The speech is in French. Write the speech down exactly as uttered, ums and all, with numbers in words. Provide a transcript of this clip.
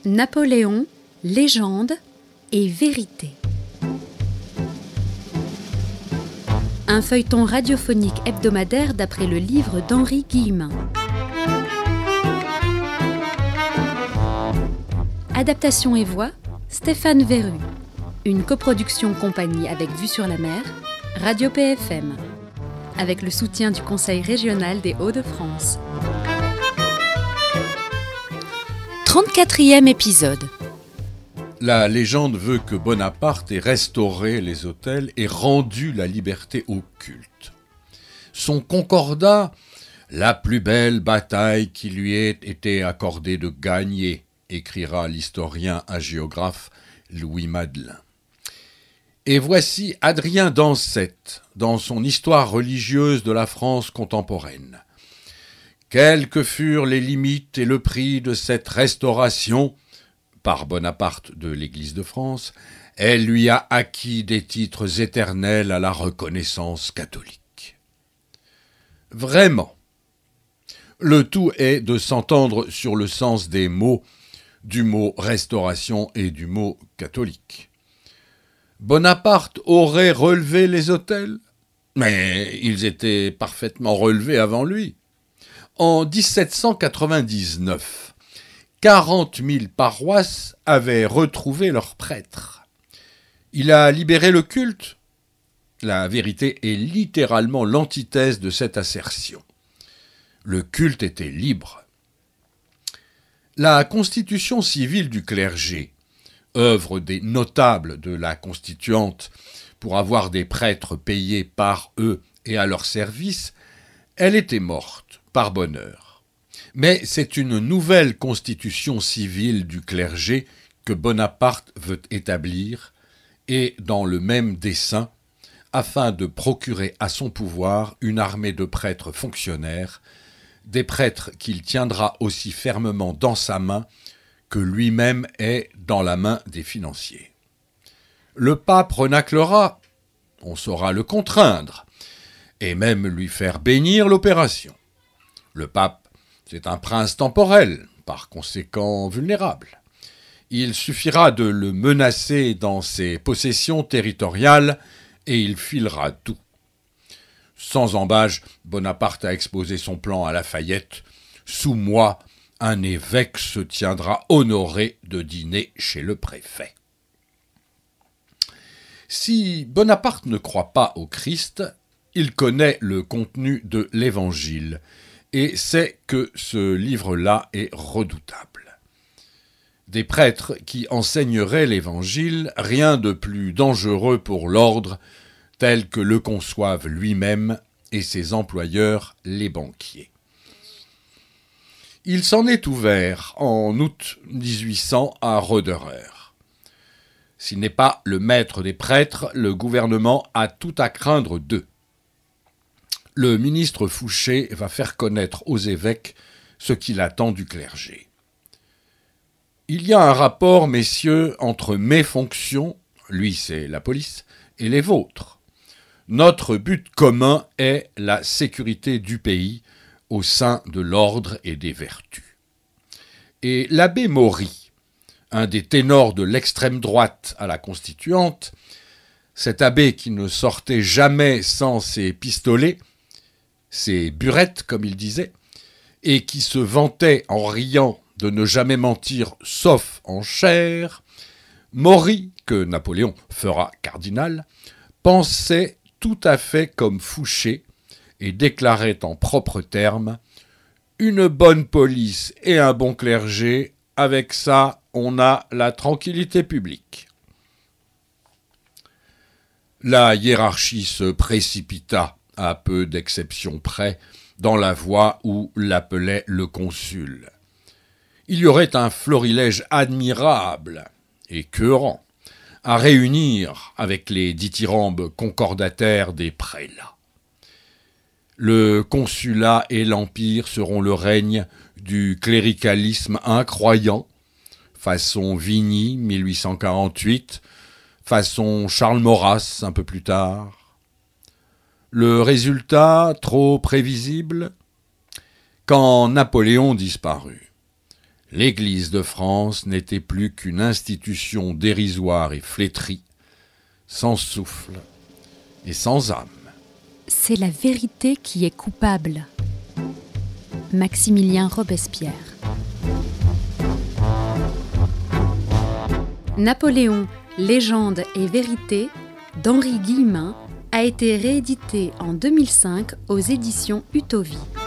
Napoléon, légende et vérité. Un feuilleton radiophonique hebdomadaire d'après le livre d'Henri Guillemin. Adaptation et voix, Stéphane Verru. Une coproduction compagnie avec Vue sur la Mer, Radio P F M. Avec le soutien du Conseil régional des Hauts-de-France. trente-quatrième épisode. La légende veut que Bonaparte ait restauré les hôtels et rendu la liberté au culte. Son concordat, la plus belle bataille qui lui ait été accordée de gagner, écrira l'historien hagiographe Louis Madelin. Et voici Adrien d'Ancette, dans son Histoire religieuse de la France contemporaine. Quelles que furent les limites et le prix de cette restauration, par Bonaparte de l'Église de France, elle lui a acquis des titres éternels à la reconnaissance catholique. Vraiment, le tout est de s'entendre sur le sens des mots, du mot restauration et du mot catholique. Bonaparte aurait relevé les hôtels, mais ils étaient parfaitement relevés avant lui. En dix-sept cent quatre-vingt-dix-neuf, quarante mille paroisses avaient retrouvé leurs prêtres. Il a libéré le culte. La vérité est littéralement l'antithèse de cette assertion. Le culte était libre. La constitution civile du clergé, œuvre des notables de la constituante pour avoir des prêtres payés par eux et à leur service, elle était morte, par bonheur. Mais c'est une nouvelle constitution civile du clergé que Bonaparte veut établir, et dans le même dessein, afin de procurer à son pouvoir une armée de prêtres fonctionnaires, des prêtres qu'il tiendra aussi fermement dans sa main que lui-même est dans la main des financiers. Le pape renâclera, on saura le contraindre, et même lui faire bénir l'opération. Le pape, c'est un prince temporel, par conséquent vulnérable. Il suffira de le menacer dans ses possessions territoriales et il filera tout. Sans embâge, Bonaparte a exposé son plan à Lafayette. Sous moi, un évêque se tiendra honoré de dîner chez le préfet. Si Bonaparte ne croit pas au Christ, il connaît le contenu de l'Évangile et sait que ce livre-là est redoutable. Des prêtres qui enseigneraient l'Évangile, rien de plus dangereux pour l'ordre, tel que le conçoivent lui-même et ses employeurs, les banquiers. Il s'en est ouvert en août dix-huit cents à Roederer. S'il n'est pas le maître des prêtres, le gouvernement a tout à craindre d'eux. Le ministre Fouché va faire connaître aux évêques ce qu'il attend du clergé. Il y a un rapport, messieurs, entre mes fonctions, lui c'est la police, et les vôtres. Notre but commun est la sécurité du pays au sein de l'ordre et des vertus. Et l'abbé Maury, un des ténors de l'extrême droite à la Constituante, cet abbé qui ne sortait jamais sans ses pistolets, ses burettes, comme il disait, et qui se vantait en riant de ne jamais mentir sauf en chair, Maury, que Napoléon fera cardinal, pensait tout à fait comme Fouché et déclarait en propres termes « Une bonne police et un bon clergé, avec ça, on a la tranquillité publique. » La hiérarchie se précipita, à peu d'exceptions près, dans la voie où l'appelait le consul. Il y aurait un florilège admirable, écœurant, à réunir avec les dithyrambes concordataires des prélats. Le consulat et l'empire seront le règne du cléricalisme incroyant, façon Vigny, mille huit cent quarante-huit, façon Charles Maurras, un peu plus tard. Le résultat, trop prévisible, quand Napoléon disparut. l'Église de France n'était plus qu'une institution dérisoire et flétrie, sans souffle et sans âme. C'est la vérité qui est coupable. Maximilien Robespierre. Napoléon, légende et vérité d'Henri Guillemin a été réédité en deux mille cinq aux éditions Utovie.